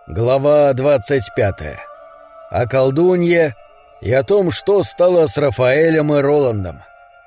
Глава 25. О колдунье и о том, что стало с Рафаэлем и Роландом.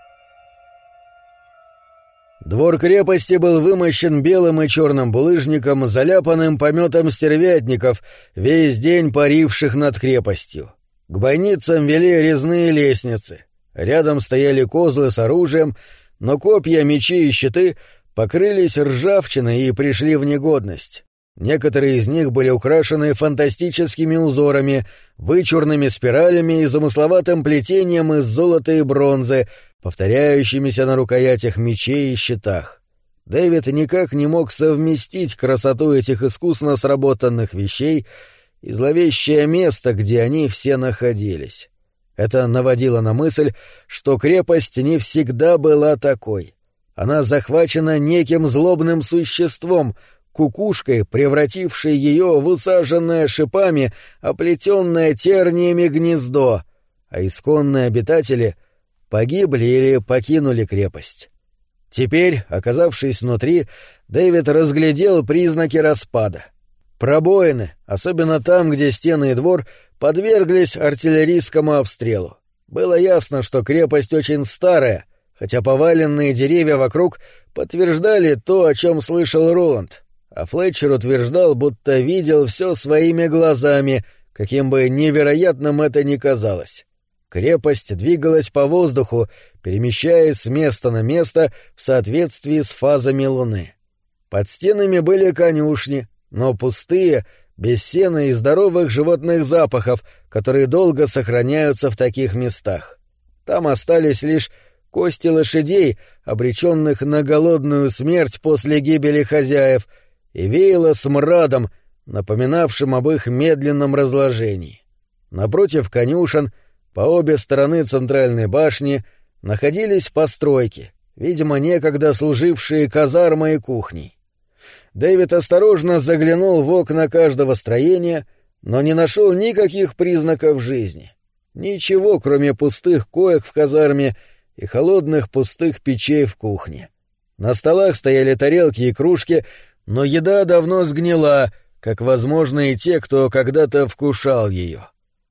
Двор крепости был вымощен белым и черным булыжником, заляпанным пометом стервятников, весь день паривших над крепостью. К бойницам вели резные лестницы. Рядом стояли козлы с оружием, но копья, мечи и щиты покрылись ржавчиной и пришли в негодность. Некоторые из них были украшены фантастическими узорами, вычурными спиралями и замысловатым плетением из золота и бронзы, повторяющимися на рукоятях мечей и щитах. Дэвид никак не мог совместить красоту этих искусно сработанных вещей и зловещее место, где они все находились. Это наводило на мысль, что крепость не всегда была такой. Она захвачена неким злобным существом, кукушкой, превратившей ее в усаженное шипами, оплетенное терниями гнездо, а исконные обитатели погибли или покинули крепость. Теперь, оказавшись внутри, Дэвид разглядел признаки распада. Пробоины, особенно там, где стены и двор, подверглись артиллерийскому обстрелу. Было ясно, что крепость очень старая, хотя поваленные деревья вокруг подтверждали то, о чем слышал Роланд. А Флетчер утверждал, будто видел все своими глазами, каким бы невероятным это ни казалось. Крепость двигалась по воздуху, перемещаясь с места на место в соответствии с фазами луны. Под стенами были конюшни, но пустые, без сена и здоровых животных запахов, которые долго сохраняются в таких местах. Там остались лишь кости лошадей, обреченных на голодную смерть после гибели хозяев, и веяло смрадом, напоминавшим об их медленном разложении. Напротив конюшен, по обе стороны центральной башни, находились постройки, видимо, некогда служившие казармой и кухней. Дэвид осторожно заглянул в окна каждого строения, но не нашел никаких признаков жизни. Ничего, кроме пустых коек в казарме и холодных пустых печей в кухне. На столах стояли тарелки и кружки, но еда давно сгнила, как, возможно, и те, кто когда-то вкушал ее.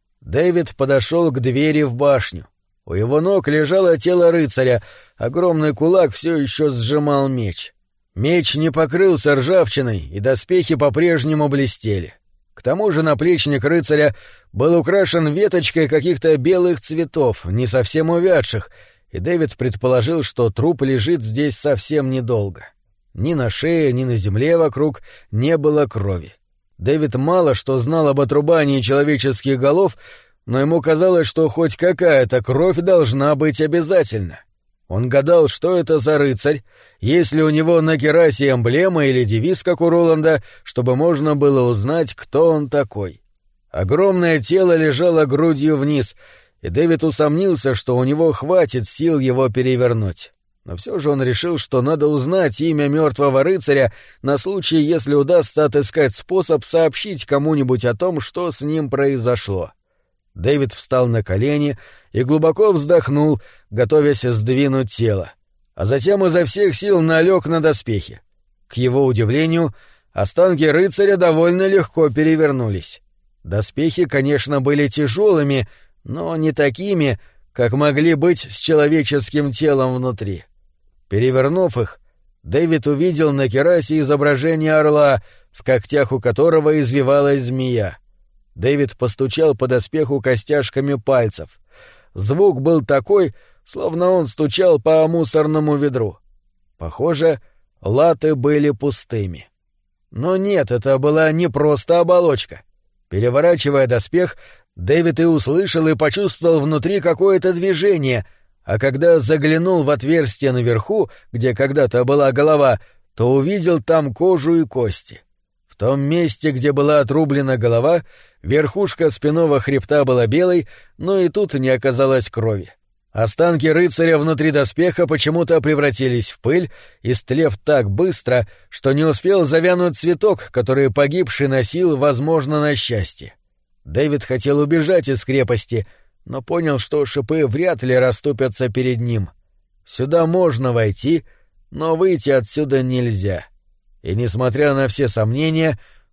Дэвид подошел к двери в башню. У его ног лежало тело рыцаря, огромный кулак все еще сжимал меч. Меч не покрылся ржавчиной, и доспехи по-прежнему блестели. К тому же наплечник рыцаря был украшен веточкой каких-то белых цветов, не совсем увядших, и Дэвид предположил, что труп лежит здесь совсем недолго. Ни на шее, ни на земле вокруг не было крови. Дэвид мало что знал об отрубании человеческих голов, но ему казалось, что хоть какая-то кровь должна быть обязательно. Он гадал, что это за рыцарь, есть ли у него на керасе эмблема или девиз, как у Роланда, чтобы можно было узнать, кто он такой. Огромное тело лежало грудью вниз, и Дэвид усомнился, что у него хватит сил его перевернуть. Но все же он решил, что надо узнать имя мертвого рыцаря на случай, если удастся отыскать способ сообщить кому-нибудь о том, что с ним произошло. Дэвид встал на колени и глубоко вздохнул, готовясь сдвинуть тело, а затем изо всех сил налег на доспехи. К его удивлению, останки рыцаря довольно легко перевернулись. Доспехи, конечно, были тяжелыми, но не такими, как могли быть с человеческим телом внутри. Перевернув их, Дэвид увидел на керасе изображение орла, в когтях у которого извивалась змея. Дэвид постучал по доспеху костяшками пальцев. Звук был такой, словно он стучал по мусорному ведру. Похоже, латы были пустыми. Но нет, это была не просто оболочка. Переворачивая доспех, Дэвид и услышал, и почувствовал внутри какое-то движение, а когда заглянул в отверстие наверху, где когда-то была голова, то увидел там кожу и кости. В том месте, где была отрублена голова, верхушка спинного хребта была белой, но и тут не оказалось крови. Останки рыцаря внутри доспеха почему-то превратились в пыль, истлев так быстро, что не успел завянуть цветок, который погибший носил, возможно, на счастье. Дэвид хотел убежать из крепости, но понял, что шипы вряд ли расступятся перед ним. Сюда можно войти, но выйти отсюда нельзя. И, несмотря на все сомнения,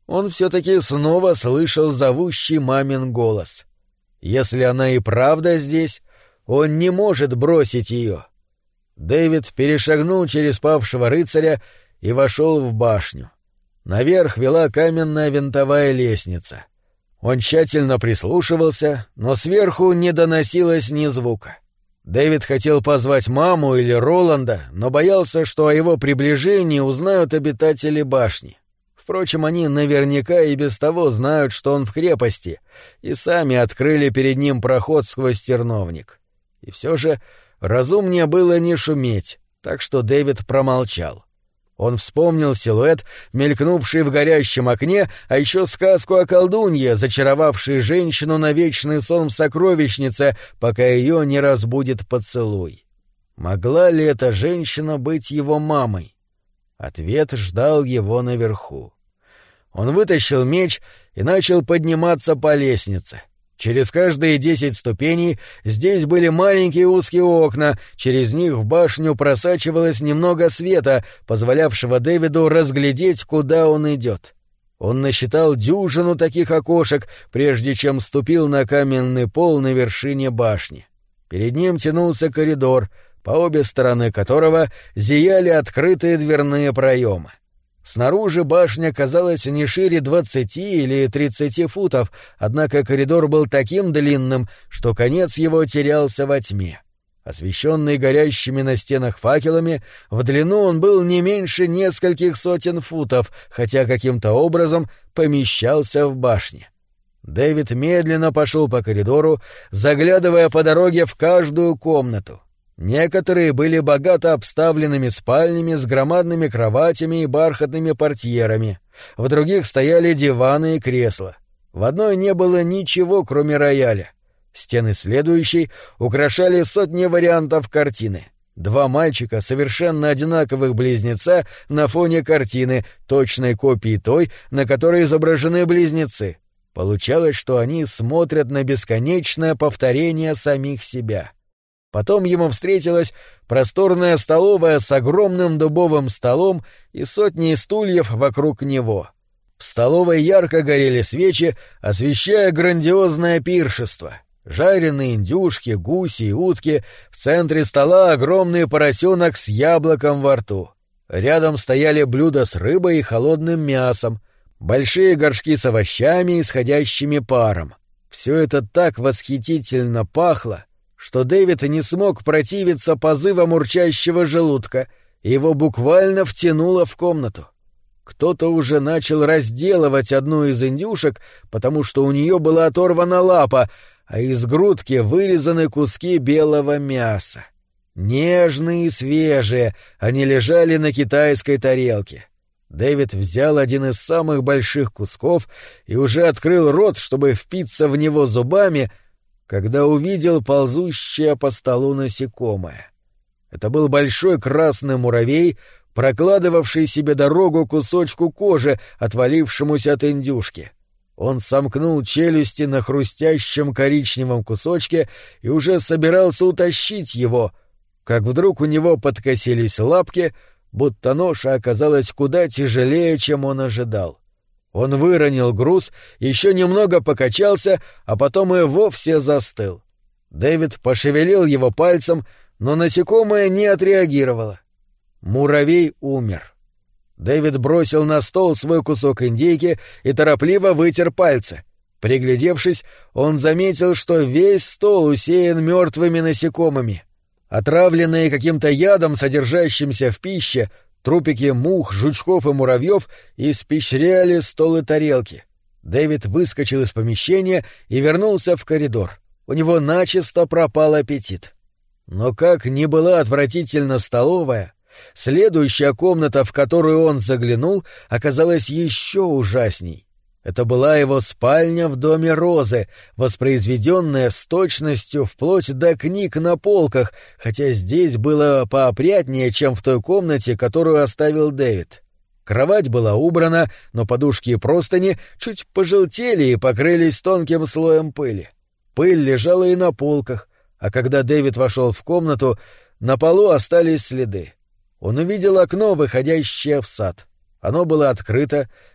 он все-таки снова слышал зовущий мамин голос. Если она и правда здесь, он не может бросить ее. Дэвид перешагнул через павшего рыцаря и вошел в башню. Наверх вела каменная винтовая лестница. Он тщательно прислушивался, но сверху не доносилось ни звука. Дэвид хотел позвать маму или Роланда, но боялся, что о его приближении узнают обитатели башни. Впрочем, они наверняка и без того знают, что он в крепости, и сами открыли перед ним проход сквозь терновник. И все же разумнее было не шуметь, так что Дэвид промолчал. Он вспомнил силуэт, мелькнувший в горящем окне, а еще сказку о колдунье, зачаровавшей женщину на вечный сон в сокровищнице, пока ее не разбудит поцелуй. Могла ли эта женщина быть его мамой? Ответ ждал его наверху. Он вытащил меч и начал подниматься по лестнице. Через каждые 10 ступеней здесь были маленькие узкие окна, через них в башню просачивалось немного света, позволявшего Дэвиду разглядеть, куда он идет. Он насчитал дюжину таких окошек, прежде чем ступил на каменный пол на вершине башни. Перед ним тянулся коридор, по обе стороны которого зияли открытые дверные проемы. Снаружи башня казалась не шире 20 или 30 футов, однако коридор был таким длинным, что конец его терялся во тьме. Освещенный горящими на стенах факелами, в длину он был не меньше нескольких сотен футов, хотя каким-то образом помещался в башне. Дэвид медленно пошел по коридору, заглядывая по дороге в каждую комнату. Некоторые были богато обставленными спальнями с громадными кроватями и бархатными портьерами, в других стояли диваны и кресла. В одной не было ничего, кроме рояля. Стены следующей украшали сотни вариантов картины. 2 мальчика, совершенно одинаковых близнеца, на фоне картины, точной копии той, на которой изображены близнецы. Получалось, что они смотрят на бесконечное повторение самих себя. Потом ему встретилась просторная столовая с огромным дубовым столом и сотней стульев вокруг него. В столовой ярко горели свечи, освещая грандиозное пиршество. Жареные индюшки, гуси и утки, в центре стола огромный поросенок с яблоком во рту. Рядом стояли блюда с рыбой и холодным мясом, большие горшки с овощами, исходящими паром. Все это так восхитительно пахло, что Дэвид не смог противиться позывам урчащего желудка, и его буквально втянуло в комнату. Кто-то уже начал разделывать одну из индюшек, потому что у нее была оторвана лапа, а из грудки вырезаны куски белого мяса. Нежные и свежие, они лежали на китайской тарелке. Дэвид взял один из самых больших кусков и уже открыл рот, чтобы впиться в него зубами, когда увидел ползущее по столу насекомое. Это был большой красный муравей, прокладывавший себе дорогу кусочку кожи, отвалившемуся от индюшки. Он сомкнул челюсти на хрустящем коричневом кусочке и уже собирался утащить его, как вдруг у него подкосились лапки, будто ноша оказалась куда тяжелее, чем он ожидал. Он выронил груз, еще немного покачался, а потом и вовсе застыл. Дэвид пошевелил его пальцем, но насекомое не отреагировало. Муравей умер. Дэвид бросил на стол свой кусок индейки и торопливо вытер пальцы. Приглядевшись, он заметил, что весь стол усеян мертвыми насекомыми. Отравленные каким-то ядом, содержащимся в пище, трупики мух, жучков и муравьев испещряли стол и тарелки. Дэвид выскочил из помещения и вернулся в коридор. У него начисто пропал аппетит. Но как ни была отвратительна столовая, следующая комната, в которую он заглянул, оказалась еще ужасней. Это была его спальня в доме Розы, воспроизведенная с точностью вплоть до книг на полках, хотя здесь было поопрятнее, чем в той комнате, которую оставил Дэвид. Кровать была убрана, но подушки и простыни чуть пожелтели и покрылись тонким слоем пыли. Пыль лежала и на полках, а когда Дэвид вошел в комнату, на полу остались следы. Он увидел окно, выходящее в сад. Оно было открыто,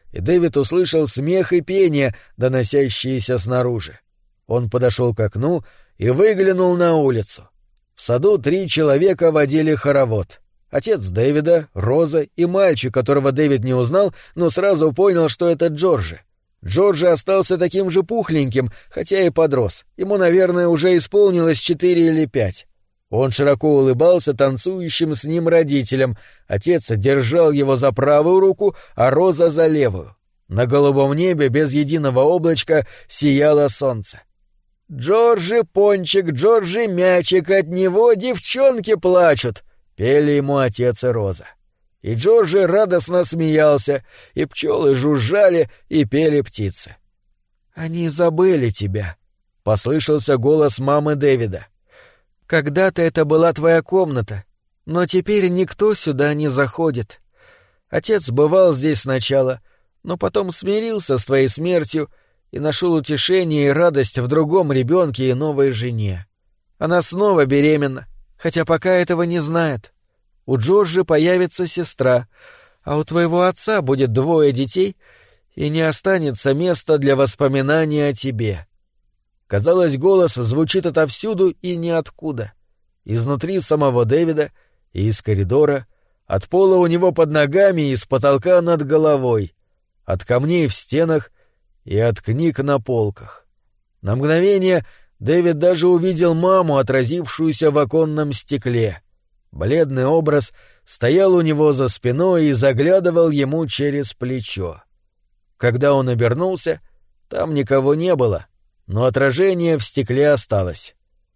и Дэвид услышал смех и пение, доносящиеся снаружи. Он подошел к окну и выглянул на улицу. В саду 3 человека водили хоровод. Отец Дэвида, Роза и мальчик, которого Дэвид не узнал, но сразу понял, что это Джорджи. Джорджи остался таким же пухленьким, хотя и подрос. Ему, наверное, уже исполнилось 4 или 5. Он широко улыбался танцующим с ним родителям. Отец держал его за правую руку, а Роза за левую. На голубом небе без единого облачка сияло солнце. «Джорджи пончик, Джорджи мячик, от него девчонки плачут», — пели ему отец и Роза. И Джорджи радостно смеялся, и пчелы жужжали, и пели птицы. «Они забыли тебя», — послышался голос мамы Дэвида. «Когда-то это была твоя комната, но теперь никто сюда не заходит. Отец бывал здесь сначала, но потом смирился с твоей смертью и нашел утешение и радость в другом ребенке и новой жене. Она снова беременна, хотя пока этого не знает. У Джорджи появится сестра, а у твоего отца будет 2 детей, и не останется места для воспоминаний о тебе». Казалось, голос звучит отовсюду и ниоткуда. Изнутри самого Дэвида и из коридора, от пола у него под ногами и с потолка над головой, от камней в стенах и от книг на полках. На мгновение Дэвид даже увидел маму, отразившуюся в оконном стекле. Бледный образ стоял у него за спиной и заглядывал ему через плечо. Когда он обернулся, там никого не было, но отражение в стекле осталось.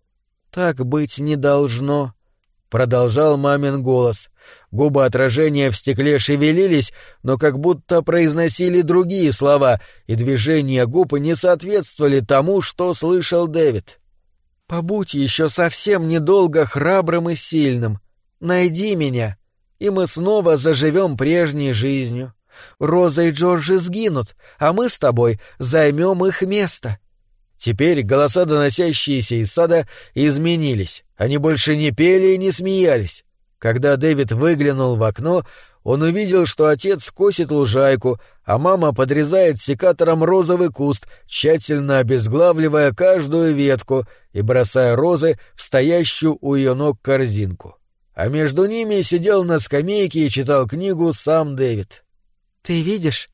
«Так быть не должно», — продолжал мамин голос. Губы отражения в стекле шевелились, но как будто произносили другие слова, и движения губ не соответствовали тому, что слышал Дэвид. «Побудь еще совсем недолго храбрым и сильным. Найди меня, и мы снова заживем прежней жизнью. Роза и Джорджи сгинут, а мы с тобой займем их место». Теперь голоса, доносящиеся из сада, изменились. Они больше не пели и не смеялись. Когда Дэвид выглянул в окно, он увидел, что отец косит лужайку, а мама подрезает секатором розовый куст, тщательно обезглавливая каждую ветку и бросая розы в стоящую у ее ног корзинку. А между ними сидел на скамейке и читал книгу сам Дэвид. «Ты видишь,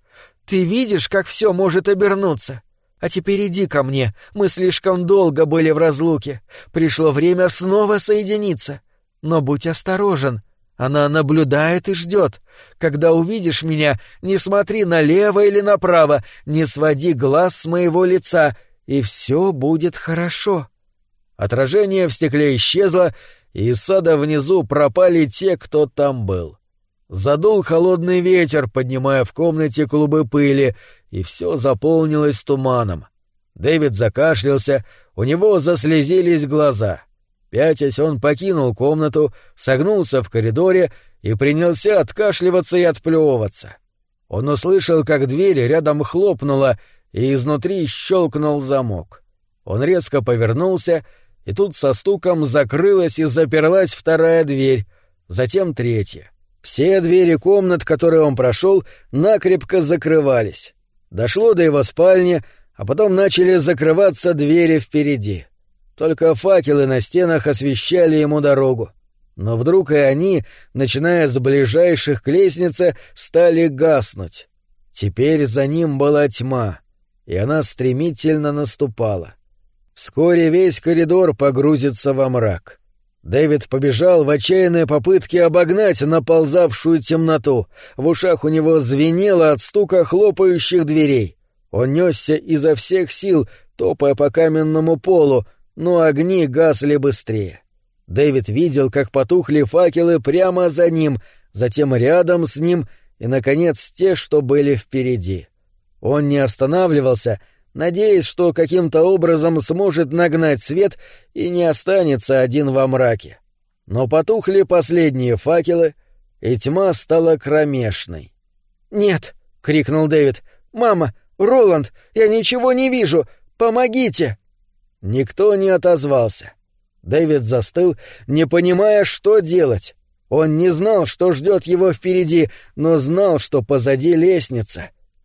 как все может обернуться? А теперь иди ко мне, мы слишком долго были в разлуке. Пришло время снова соединиться. Но будь осторожен, она наблюдает и ждет. Когда увидишь меня, не смотри налево или направо, не своди глаз с моего лица, и все будет хорошо». Отражение в стекле исчезло, и из сада внизу пропали те, кто там был. Задул холодный ветер, поднимая в комнате клубы пыли, и все заполнилось туманом. Дэвид закашлялся, у него заслезились глаза. Пятясь, он покинул комнату, согнулся в коридоре и принялся откашливаться и отплевываться. Он услышал, как дверь рядом хлопнула, и изнутри щелкнул замок. Он резко повернулся, и тут со стуком закрылась и заперлась вторая дверь, затем третья. Все двери комнат, которые он прошел, накрепко закрывались. Дошло до его спальни, а потом начали закрываться двери впереди. Только факелы на стенах освещали ему дорогу. Но вдруг и они, начиная с ближайших к лестнице, стали гаснуть. Теперь за ним была тьма, и она стремительно наступала. Вскоре весь коридор погрузится во мрак. Дэвид побежал в отчаянной попытке обогнать наползавшую темноту. В ушах у него звенело от стука хлопающих дверей. Он несся изо всех сил, топая по каменному полу, но огни гасли быстрее. Дэвид видел, как потухли факелы прямо за ним, затем рядом с ним и, наконец, те, что были впереди. Он не останавливался, надеясь, что каким-то образом сможет нагнать свет и не останется один во мраке. Но потухли последние факелы, и тьма стала кромешной. «Нет!» — крикнул Дэвид. «Мама! Роланд! Я ничего не вижу! Помогите!» Никто не отозвался. Дэвид застыл, не понимая, что делать. Он не знал, что ждет его впереди, но знал, что позади лестница.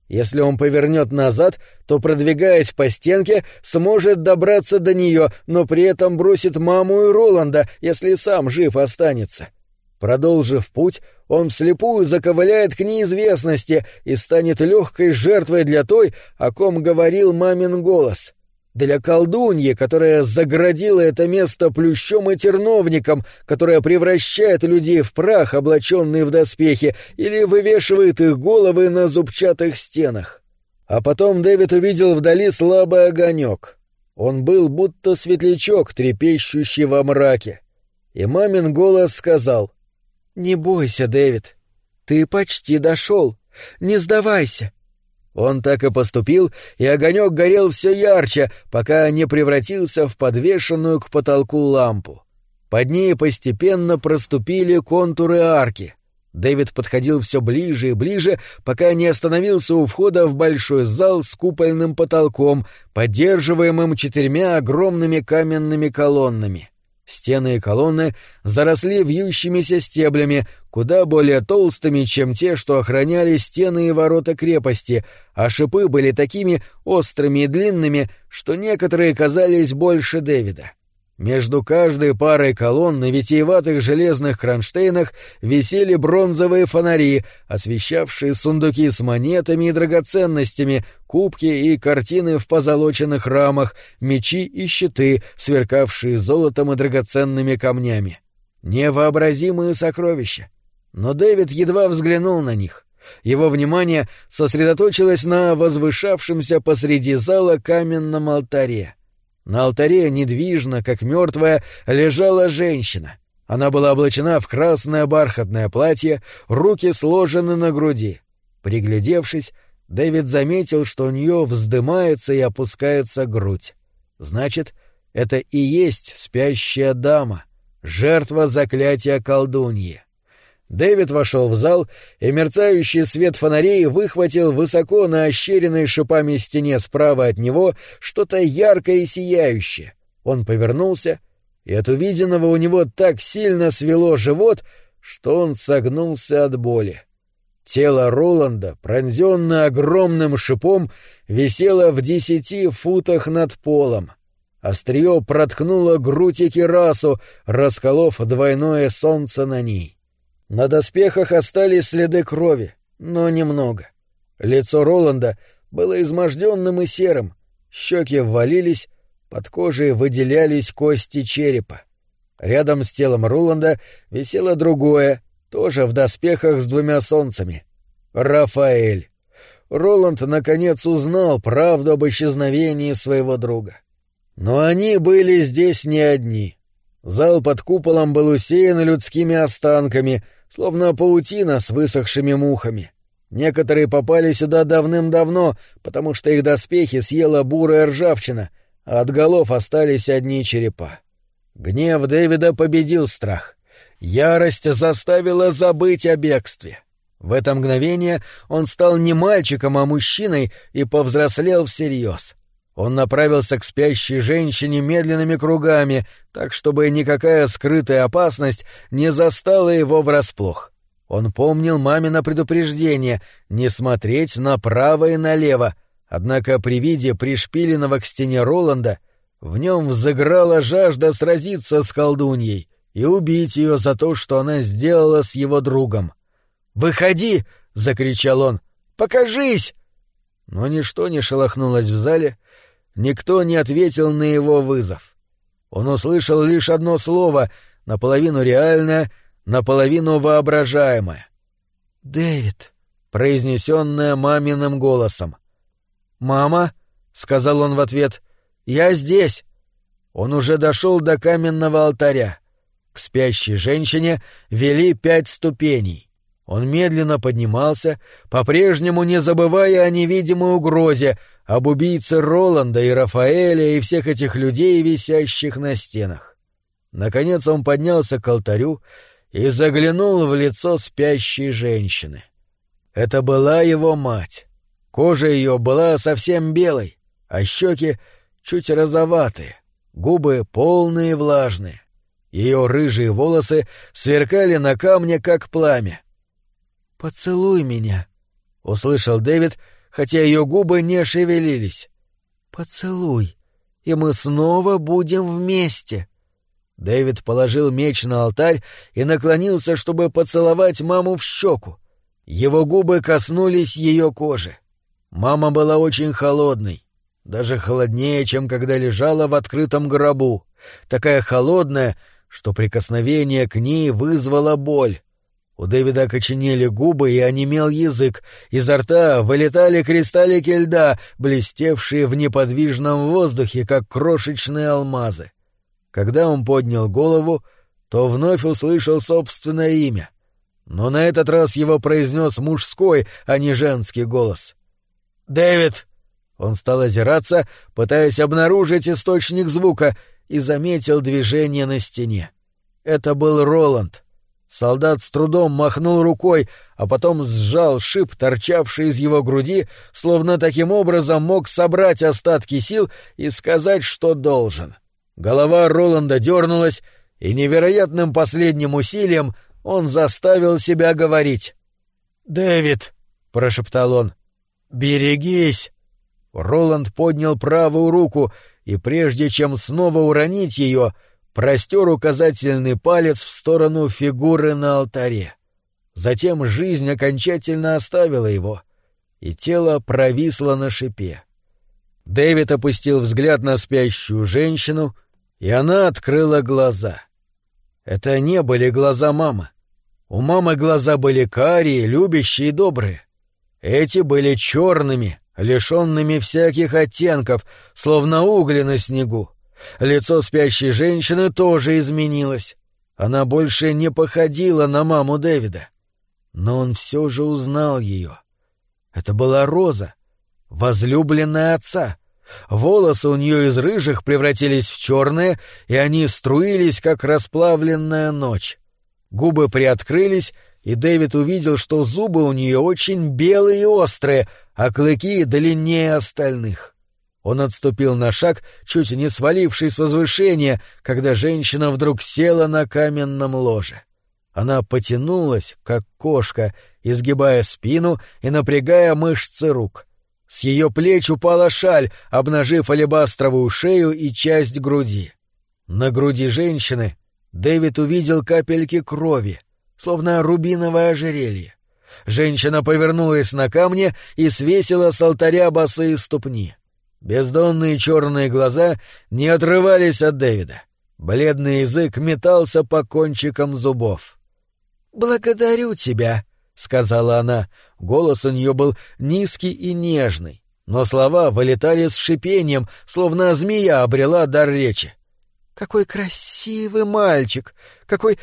Если он повернет назад, то, продвигаясь по стенке, сможет добраться до нее, но при этом бросит маму и Роланда, если сам жив останется. Продолжив путь, он вслепую заковыляет к неизвестности и станет легкой жертвой для той, о ком говорил мамин голос. Для колдуньи, которая заградила это место плющом и терновником, которая превращает людей в прах, облаченные в доспехи, или вывешивает их головы на зубчатых стенах. А потом Дэвид увидел вдали слабый огонек. Он был будто светлячок, трепещущий во мраке. И мамин голос сказал: «Не бойся, Дэвид, ты почти дошел, не сдавайся». Он так и поступил, и огонек горел все ярче, пока не превратился в подвешенную к потолку лампу. Под ней постепенно проступили контуры арки. Дэвид подходил все ближе и ближе, пока не остановился у входа в большой зал с купольным потолком, поддерживаемым 4 огромными каменными колоннами. Стены и колонны заросли вьющимися стеблями, куда более толстыми, чем те, что охраняли стены и ворота крепости, а шипы были такими острыми и длинными, что некоторые казались больше Дэвида. Между каждой парой колонн на витиеватых железных кронштейнах висели бронзовые фонари, освещавшие сундуки с монетами и драгоценностями, кубки и картины в позолоченных рамах, мечи и щиты, сверкавшие золотом и драгоценными камнями. Невообразимые сокровища. Но Дэвид едва взглянул на них. Его внимание сосредоточилось на возвышавшемся посреди зала каменном алтаре. На алтаре недвижно, как мертвая, лежала женщина. Она была облачена в красное бархатное платье, руки сложены на груди. Приглядевшись, Дэвид заметил, что у нее вздымается и опускается грудь. Значит, это и есть спящая дама, жертва заклятия колдуньи. Дэвид вошел в зал, и мерцающий свет фонарей выхватил высоко на ощеренной шипами стене справа от него что-то яркое и сияющее. Он повернулся, и от увиденного у него так сильно свело живот, что он согнулся от боли. Тело Роланда, пронзённое огромным шипом, висело в 10 футах над полом. Острие проткнуло грудь и кирасу, расколов двойное солнце на ней. На доспехах остались следы крови, но немного. Лицо Роланда было изможденным и серым, щеки ввалились, под кожей выделялись кости черепа. Рядом с телом Роланда висело другое, тоже в доспехах с 2 солнцами. Рафаэль. Роланд наконец узнал правду об исчезновении своего друга. Но они были здесь не одни. Зал под куполом был усеян людскими останками, словно паутина с высохшими мухами. Некоторые попали сюда давным-давно, потому что их доспехи съела бурая ржавчина, а от голов остались одни черепа. Гнев Дэвида победил страх. Ярость заставила забыть о бегстве. В это мгновение он стал не мальчиком, а мужчиной и повзрослел всерьез. Он направился к спящей женщине медленными кругами, так, чтобы никакая скрытая опасность не застала его врасплох. Он помнил мамино предупреждение не смотреть направо и налево, однако при виде пришпиленного к стене Роланда в нем взыграла жажда сразиться с колдуньей и убить ее за то, что она сделала с его другом. «Выходи!» — закричал он. «Покажись!» Но ничто не шелохнулось в зале, никто не ответил на его вызов. Он услышал лишь одно слово, наполовину реальное, наполовину воображаемое. «Дэвид», произнесенное маминым голосом. «Мама», — сказал он в ответ, — «я здесь». Он уже дошел до каменного алтаря. К спящей женщине вели 5 ступеней. Он медленно поднимался, по-прежнему не забывая о невидимой угрозе, об убийце Роланда и Рафаэля и всех этих людей, висящих на стенах. Наконец он поднялся к алтарю и заглянул в лицо спящей женщины. Это была его мать. Кожа ее была совсем белой, а щеки чуть розоватые, губы полные и влажные. Ее рыжие волосы сверкали на камне, как пламя. «Поцелуй меня», — услышал Дэвид хотя ее губы не шевелились. «Поцелуй, и мы снова будем вместе». Дэвид положил меч на алтарь и наклонился, чтобы поцеловать маму в щеку. Его губы коснулись ее кожи. Мама была очень холодной, даже холоднее, чем когда лежала в открытом гробу, такая холодная, что прикосновение к ней вызвало боль. У Дэвида окоченели губы и онемел язык, изо рта вылетали кристаллики льда, блестевшие в неподвижном воздухе, как крошечные алмазы. Когда он поднял голову, то вновь услышал собственное имя. Но на этот раз его произнес мужской, а не женский голос. «Дэвид!» Он стал озираться, пытаясь обнаружить источник звука, и заметил движение на стене. Это был Роланд. Солдат с трудом махнул рукой, а потом сжал шип, торчавший из его груди, словно таким образом мог собрать остатки сил и сказать, что должен. Голова Роланда дернулась, и невероятным последним усилием он заставил себя говорить. «Дэвид!» — прошептал он. «Берегись!» Роланд поднял правую руку, и прежде чем снова уронить ее, простер указательный палец в сторону фигуры на алтаре. Затем жизнь окончательно оставила его, и тело провисло на шипе. Дэвид опустил взгляд на спящую женщину, и она открыла глаза. Это не были глаза мамы. У мамы глаза были карие, любящие и добрые. Эти были черными, лишенными всяких оттенков, словно угли на снегу. Лицо спящей женщины тоже изменилось. Она больше не походила на маму Дэвида. Но он все же узнал ее. Это была Роза, возлюбленная отца. Волосы у нее из рыжих превратились в черные, и они струились, как расплавленная ночь. Губы приоткрылись, и Дэвид увидел, что зубы у нее очень белые и острые, а клыки длиннее остальных. Он отступил на шаг, чуть не свалившись с возвышения, когда женщина вдруг села на каменном ложе. Она потянулась, как кошка, изгибая спину и напрягая мышцы рук. С ее плеч упала шаль, обнажив алебастровую шею и часть груди. На груди женщины Дэвид увидел капельки крови, словно рубиновое ожерелье. Женщина повернулась на камне и свесила с алтаря босые ступни. Бездонные черные глаза не отрывались от Дэвида. Бледный язык метался по кончикам зубов. «Благодарю тебя», — сказала она. Голос у нее был низкий и нежный, но слова вылетали с шипением, словно змея обрела дар речи. «Какой красивый мальчик! Какой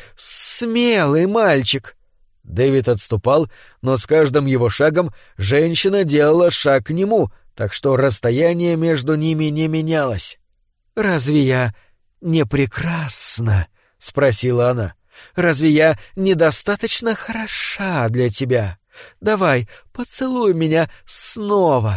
смелый мальчик!» Дэвид отступал, но с каждым его шагом женщина делала шаг к нему, так что расстояние между ними не менялось. «Разве я не прекрасна?» — спросила она. «Разве я недостаточно хороша для тебя? Давай, поцелуй меня снова».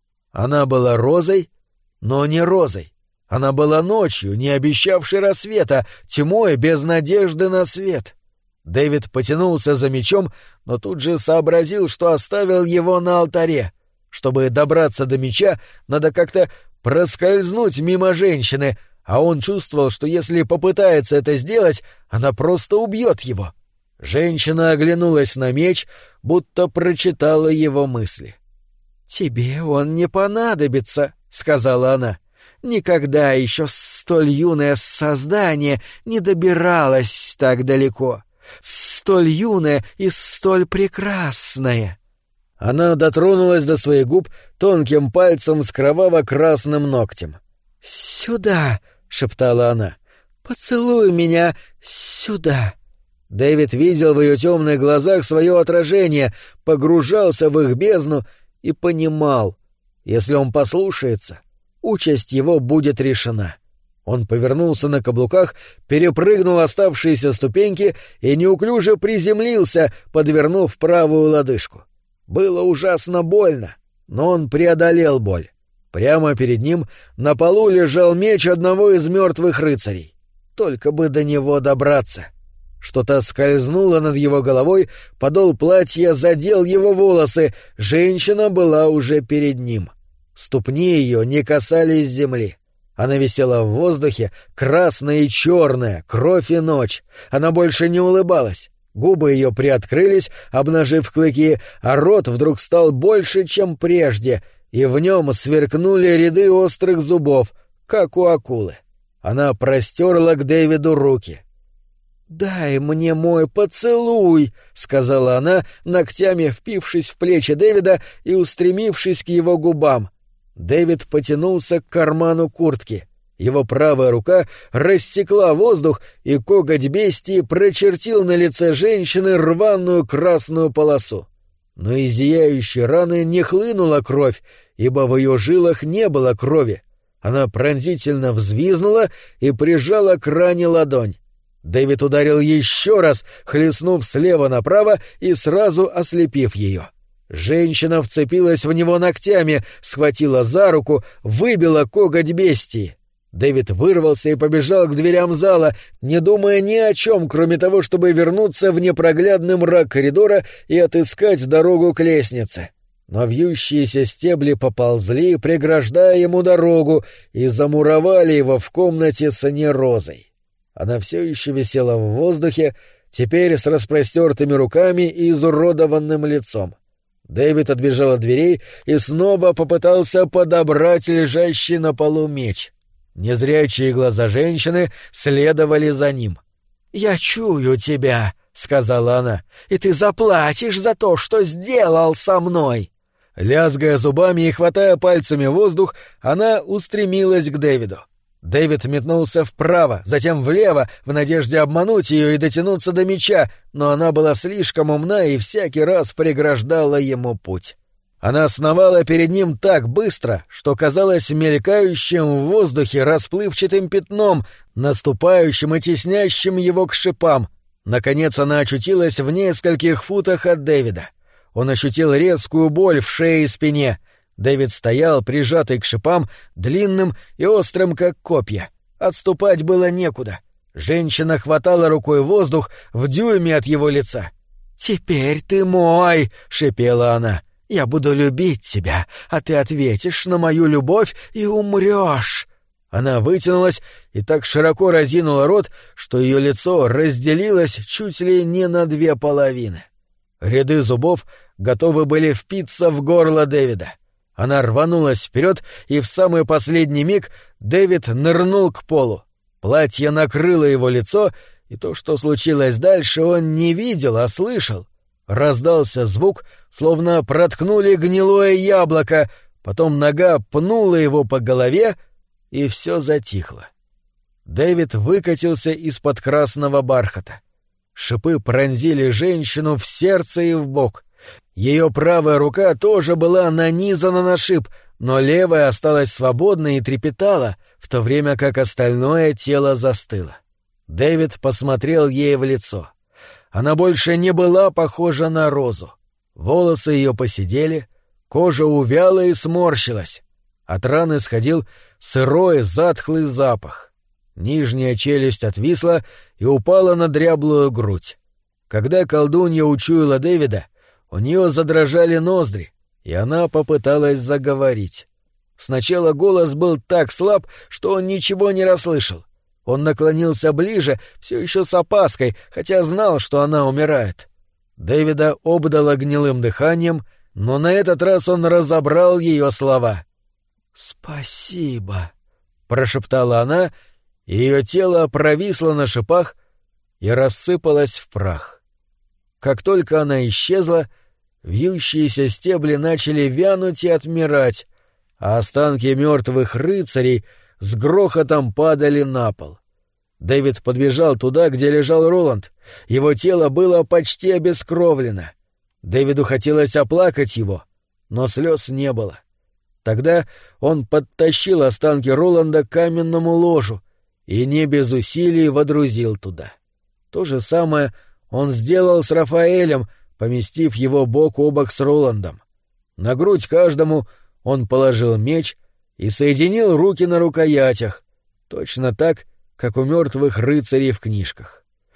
Она была розой, но не розой. Она была ночью, не обещавшей рассвета, тьмой без надежды на свет. Дэвид потянулся за мечом, но тут же сообразил, что оставил его на алтаре. Чтобы добраться до меча, надо как-то проскользнуть мимо женщины, а он чувствовал, что если попытается это сделать, она просто убьет его. Женщина оглянулась на меч, будто прочитала его мысли. «Тебе он не понадобится», — сказала она. «Никогда еще столь юное создание не добиралось так далеко. Столь юное и столь прекрасное». Она дотронулась до своих губ тонким пальцем с кроваво-красным ногтем. «Сюда!» — шептала она. «Поцелуй меня сюда!» Дэвид видел в ее темных глазах свое отражение, погружался в их бездну и понимал, если он послушается, участь его будет решена. Он повернулся на каблуках, перепрыгнул оставшиеся ступеньки и неуклюже приземлился, подвернув правую лодыжку. Было ужасно больно, но он преодолел боль. Прямо перед ним на полу лежал меч одного из мертвых рыцарей. Только бы до него добраться. Что-то скользнуло над его головой, подол платья задел его волосы, женщина была уже перед ним. Ступни ее не касались земли. Она висела в воздухе, красная и черная, кровь и ночь. Она больше не улыбалась. Губы ее приоткрылись, обнажив клыки, а рот вдруг стал больше, чем прежде, и в нем сверкнули ряды острых зубов, как у акулы. Она простерла к Дэвиду руки. «Дай мне мой поцелуй», — сказала она, ногтями впившись в плечи Дэвида и устремившись к его губам. Дэвид потянулся к карману куртки. Его правая рука рассекла воздух, и коготь бестии прочертил на лице женщины рваную красную полосу. Но из зияющей раны не хлынула кровь, ибо в ее жилах не было крови. Она пронзительно взвизгнула и прижала к ране ладонь. Дэвид ударил еще раз, хлестнув слева направо и сразу ослепив ее. Женщина вцепилась в него ногтями, схватила за руку, выбила коготь бестии. Дэвид вырвался и побежал к дверям зала, не думая ни о чем, кроме того, чтобы вернуться в непроглядный мрак коридора и отыскать дорогу к лестнице. Но вьющиеся стебли поползли, преграждая ему дорогу, и замуровали его в комнате с анерозой. Она все еще висела в воздухе, теперь с распростертыми руками и изуродованным лицом. Дэвид отбежал от дверей и снова попытался подобрать лежащий на полу меч. Незрячие глаза женщины следовали за ним. «Я чую тебя», — сказала она, — «и ты заплатишь за то, что сделал со мной». Лязгая зубами и хватая пальцами воздух, она устремилась к Дэвиду. Дэвид метнулся вправо, затем влево, в надежде обмануть ее и дотянуться до меча, но она была слишком умна и всякий раз преграждала ему путь. Она сновала перед ним так быстро, что казалось мелькающим в воздухе расплывчатым пятном, наступающим и теснящим его к шипам. Наконец она очутилась в нескольких футах от Дэвида. Он ощутил резкую боль в шее и спине. Дэвид стоял, прижатый к шипам, длинным и острым, как копья. Отступать было некуда. Женщина хватала рукой воздух в дюйме от его лица. «Теперь ты мой!» — шипела она. «Я буду любить тебя, а ты ответишь на мою любовь и умрешь!» Она вытянулась и так широко разинула рот, что ее лицо разделилось чуть ли не на две половины. Ряды зубов готовы были впиться в горло Дэвида. Она рванулась вперед, и в самый последний миг Дэвид нырнул к полу. Платье накрыло его лицо, и то, что случилось дальше, он не видел, а слышал. Раздался звук, словно проткнули гнилое яблоко, потом нога пнула его по голове, и все затихло. Дэвид выкатился из-под красного бархата. Шипы пронзили женщину в сердце и в бок. Ее правая рука тоже была нанизана на шип, но левая осталась свободной и трепетала, в то время как остальное тело застыло. Дэвид посмотрел ей в лицо. Она больше не была похожа на розу. Волосы ее поседели, кожа увяла и сморщилась. От раны исходил сырой, затхлый запах. Нижняя челюсть отвисла и упала на дряблую грудь. Когда колдунья учуяла Дэвида, у нее задрожали ноздри, и она попыталась заговорить. Сначала голос был так слаб, что он ничего не расслышал. Он наклонился ближе, все еще с опаской, хотя знал, что она умирает. Дэвида обдало гнилым дыханием, но на этот раз он разобрал ее слова. «Спасибо», — прошептала она, и ее тело провисло на шипах и рассыпалось в прах. Как только она исчезла, вьющиеся стебли начали вянуть и отмирать, а останки мертвых рыцарей с грохотом падали на пол. Дэвид подбежал туда, где лежал Роланд. Его тело было почти обескровлено. Дэвиду хотелось оплакать его, но слез не было. Тогда он подтащил останки Роланда к каменному ложу и не без усилий водрузил туда. То же самое он сделал с Рафаэлем, поместив его бок о бок с Роландом. На грудь каждому он положил меч и соединил руки на рукоятях, точно так, как у мертвых рыцарей в книжках.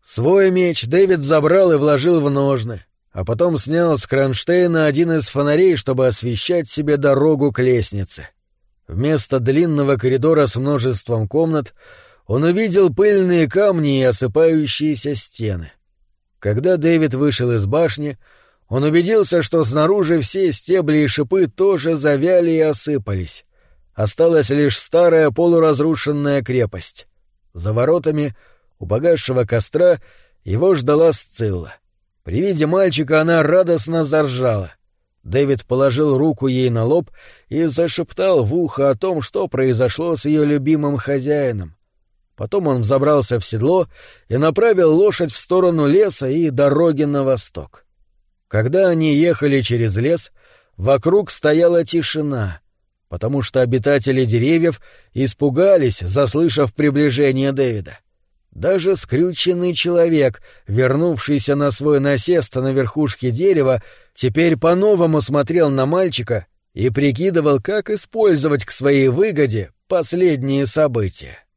Свой меч Дэвид забрал и вложил в ножны, а потом снял с кронштейна один из фонарей, чтобы освещать себе дорогу к лестнице. Вместо длинного коридора с множеством комнат он увидел пыльные камни и осыпающиеся стены. Когда Дэвид вышел из башни, он убедился, что снаружи все стебли и шипы тоже завяли и осыпались. Осталась лишь старая полуразрушенная крепость. За воротами, у погасшего костра, его ждала Сцилла. При виде мальчика она радостно заржала. Дэвид положил руку ей на лоб и зашептал в ухо о том, что произошло с ее любимым хозяином. Потом он взобрался в седло и направил лошадь в сторону леса и дороги на восток. Когда они ехали через лес, вокруг стояла тишина, потому что обитатели деревьев испугались, заслышав приближение Дэвида. Даже скрюченный человек, вернувшийся на свой насест на верхушке дерева, теперь по-новому смотрел на мальчика и прикидывал, как использовать к своей выгоде последние события.